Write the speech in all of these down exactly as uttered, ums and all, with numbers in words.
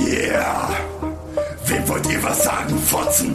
Yeah. Wem wollt ihr was sagen, Fotzen?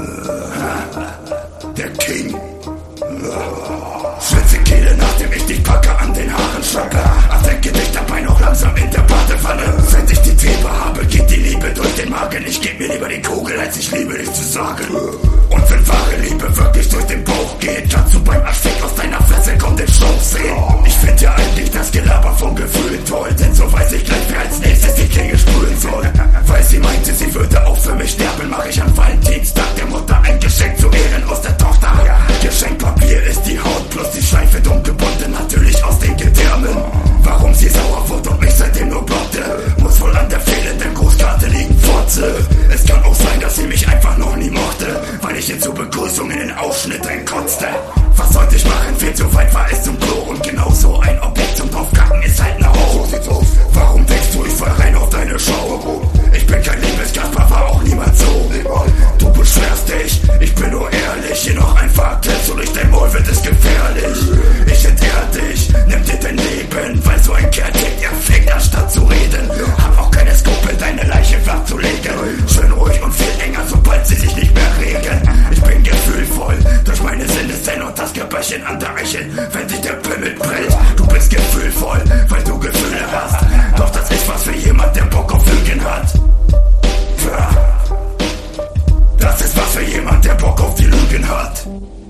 Der King. Schwitze Kehle, nachdem ich dich packe, an den Haaren schacke. Erdenke dich dabei noch langsam in der Badewanne. Wenn ich die Triebe habe, geht die Liebe durch den Magen. Ich geb mir lieber die Kugel, als ich liebe dich zu sagen. Und wenn wahre Liebe wirklich durch den Bauch geht, kannst du beim Erstick aus deiner Fresse kaum den Schluck sehen. Ich find ja eigentlich das Gelaber vom Gefühl toll, denn so weiß ich gleich, wer als nächstes die Klinge sprühen soll. Weil sie meinte, sie würde auch für mich sterben, mach ich an Valentinstag der Mutter ein Geschenk zu Ehren aus der Tochter. Geschenkpapier ist die Haut plus die Schleife dumm gebunden, natürlich aus den Gedärmen. Warum sie sauer wurde und mich seitdem nur blockte, muss wohl an der fehlenden Grußkarte liegen, Fotze. Es kann auch sein, dass sie mich einfach noch nie mochte, weil ich ihr zur Begrüßung in den Ausschnitt reinkotzte. Was sollte ich machen? Viel zu weit war es zum Klo und genauso ein Objekt zum Draufkacken ist halt ne Ho. Warum denkst du, ich fall rein auf deine Show? Ich bin kein Liebeskasper, war auch niemals so. Du beschwerst dich, ich bin nur ehrlich. Hier noch ein Fakt, so durch dein Maul wird es gefährlich. Ich entehr dich, nimm dir dein Leben, weil so ein Kerl kriegt ihr Finger statt zu reden. Hab auch keine Skrupel, deine Leiche flach zu legen. Schön ruhig und viel enger, sobald sie sich nicht mehr regen. Ich bin gefühlvoll, durch meine Sinneszellen und das Gebärchen an der Eichel, wenn dich der Pimmel brennt. Du bist gefühlvoll, weil du Gefühle hast. Doch das ist was für jemand, der Bock auf Lügen hat. Tja, das ist was für jemand, der Bock auf die Lügen hat.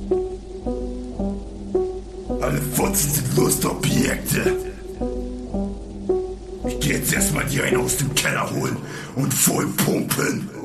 Alle Fotzen sind Lustobjekte. Ich geh jetzt erstmal die einen aus dem Keller holen und voll pumpen.